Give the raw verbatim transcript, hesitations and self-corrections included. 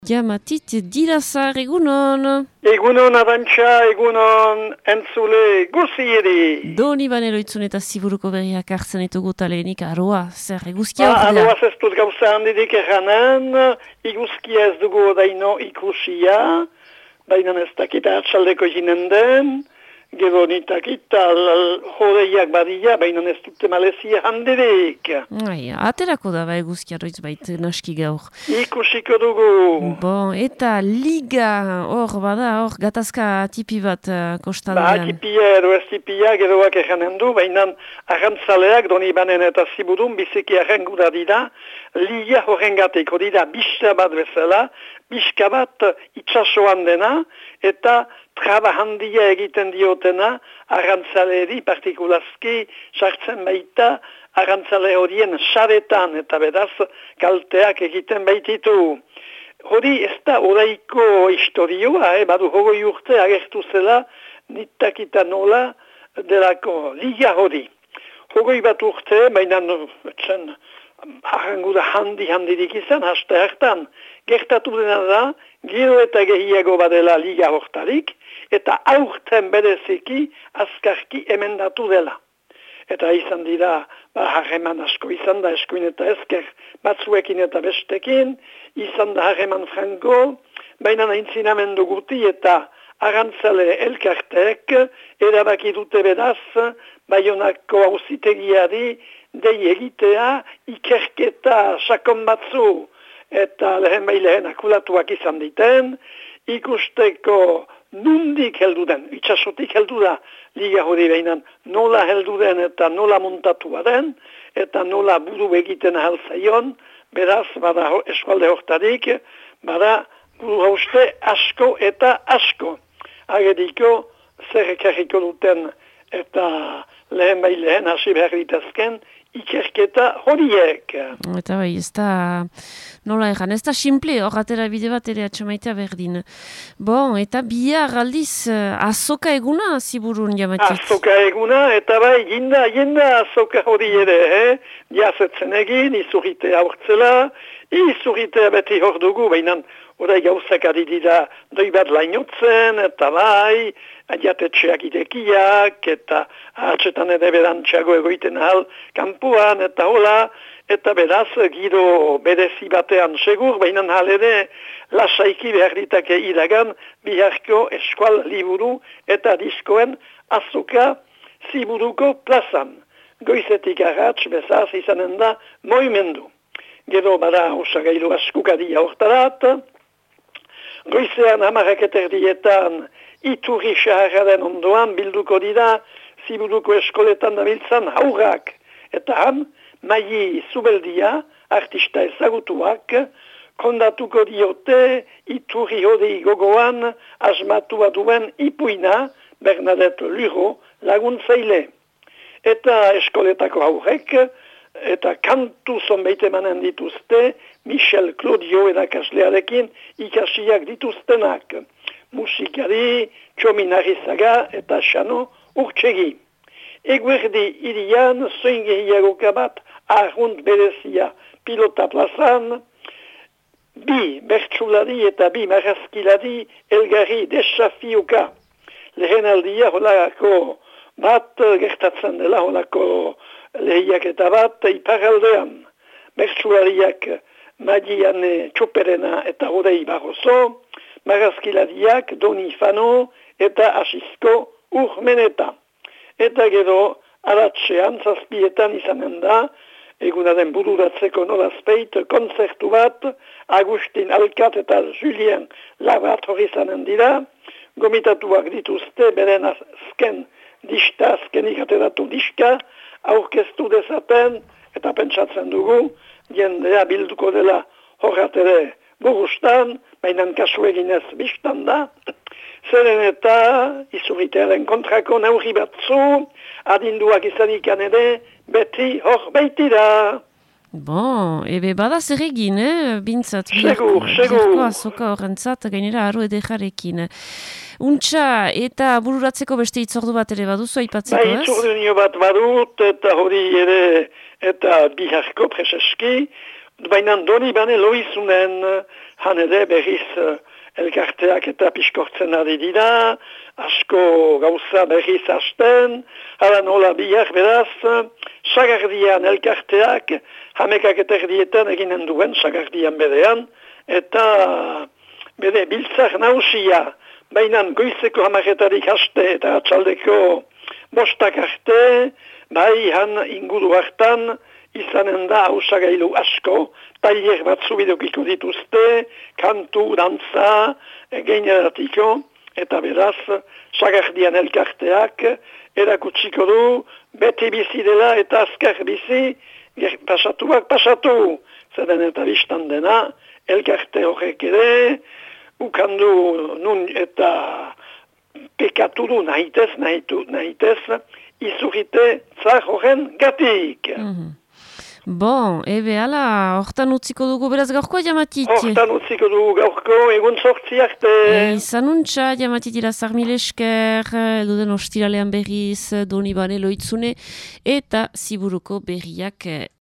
Jamatit dirazar egunon. Egunon Arantxa, egunon entzule guzieri. Doni banero itzun eta ziburuko berriak hartzen etugu talenik aroa, zer eguzkia ah, ordea. Aroa zestut gauza handirik erranen, iguzkia ez dugu odaino ikusia, baina ez dakita atxaldeko jinen den, gero nitakita hodeiak badia, baina ez dute malezia handirik. Ai, aterako da ba eguzkia roitz bait naski gaur. Ikusiko dugu. Bon, eta liga hor bada, hor gatazka tipi bat uh, kostaldean. Ba, tipia edo ez tipia geroak erranen du, baina arrantzaleak doni banen eta ziburun biziki arrengura dira, liga horrengateko dira bista bat bezala, biska bat itxasoan dena, eta traba handia egiten diotena, arrantzaleri partikulazki sartzen baita, arrantzale horien saretan eta beraz kalteak egiten baititu. Hori ez da oraiko historioa, eh? Badu hogoi urte agertu zela nitakita nola delako liga hori. Hogoi bat urte, baina zen arrangura handi handirik izan, haste hartan. Gertatu dena da, gero eta gehiago badela liga hortarik, eta aurten bereziki azkarki emendatu dela. Eta izan dira, ba, harreman asko izan da eskuin eta ezker batzuekin eta bestekin, izan da harreman franko, baina naintzinamendu guti eta arrantzale elkartek erabaki dute beraz, Baionako auzitegiari dei egitea ikerketa sakon batzu eta lehen bai lehen akulatuak izan diten, ikusteko nundik heldu den, itxasotik heldu da liga hori behinan nola heldu den eta nola montatua den, eta nola buru egiten ahal zaion, beraz, bada eskualde hortarik, bada buru hauste asko eta asko. Ageriko, zer ekarriko duten eta lehen bai lehen hasi behar ditazken, ikerketa horiek. Eta bai, ez da, nola egan, ez da simple, hor atera bide bat ere atxamaitea berdin. Bon, eta bihar aldiz, azoka eguna ziburun Jamatit. Azoka eguna, eta bai, jinda, jinda azoka hori ere, eh? Jazetzen egin, izurritea hortzela, izurritea beti hor dugu, baina orai gauzak adidida doi bat lainotzen, eta bai, adiatetxeak idekiak, eta atxetan ere berantxago egoiten ahal kampuan, eta hola, eta beraz giro berezi batean segur, baina hal ere lasaiki behar ditake iragan biharko eskual liburu eta diskoen azoka ziburuko plazan. Goizetik arratx bezaz izanen da moimendu. Gero bada osagailu askukadia hortarat, goizean hamarrak eterdietan iturri sahararen ondoan bilduko dira ziburuko eskoletan dabiltzan haurrak. Eta han, Maili Zubeldia, artista ezagutuak, kondatuko diote iturri hori gogoan asmatua duen ipuina Bernadette Luro laguntzaile. Eta eskoletako haurek, eta kantu zonbait emanen dituzte, Michel Claudio edakaslearekin ikasiak dituztenak. Musikari, Txominarizaga eta Xano Urtsegi. Eguerdi irian, zoingehiagoka bat, arrunt berezia pilota plazan, bi bertsulari eta bi marazkilari elgarri desafiuka. Lehen aldia holako bat gertatzen dela holako lehiak eta bat iparaldean. Bertsulariak Madiane Txoperena eta Hodei Barroso, marazkilariak Doni Fano eta Asisko Urmeneta. Eta gero, aratxean, zazpietan izanen da, egunaren bururatzeko nolazpeit, konzertu bat, Agustin Alkat eta Julien Labat hori izanen dira, gomitatuak dituzte, beren azken dista, azkenik ateratu diska, aurkeztu dezaten, eta pentsatzen dugu, jendea bilduko dela horretere burustan, bainan kasu eginez biztan da, zeren eta izurritearen kontrako neurri batzu, adinduak izanikan ere, beti hor baitira. Bon, ebe bada zer egin, eh? Bintzat, segur, segur. Birko azoka horrentzat, gainera aro edejarekin. Untxa, eta bururatzeko beste itzordu bat ere baduzu, aipatzeko, ez? Ba, itzordu nio bat badut, eta hori ere, eta biharko preseski, baina doni bane loizunen han ere berriz uh, elkarteak eta piskortzen ari dira, asko gauza berriz hasten, hala nola bihar beraz, sagardian elkarteak, hamekak eta erdietan eginen duen, sagardian berean, eta bere biltzak nausia, bainan goizeko hamaretarik haste eta atxaldeko bostak arte, bai han inguru hartan, izanen da hausagailu asko, tailer batzu bidokiko dituzte, kantu, dantza, geineratiko, eta beraz, sagardian elkarteak, erakutsiko du, beti bizi dela eta azkar bizi, pasatuak pasatu, zeren eta biztan dena, elkarte horrek ere, ukandu nun eta pekatu du nahitez, nahitu, nahitez, izurite zar horren gatik. Mm-hmm. Bon, ebe ala, hortan utziko dugu beraz gaurkoa jamatit. Hortan utziko dugu gaurko, egun sortzi arte. E, Izanuntza jamatit irazar mil esker, eduden ostiralean berriz, doni bane loitzune, eta ziburuko berriak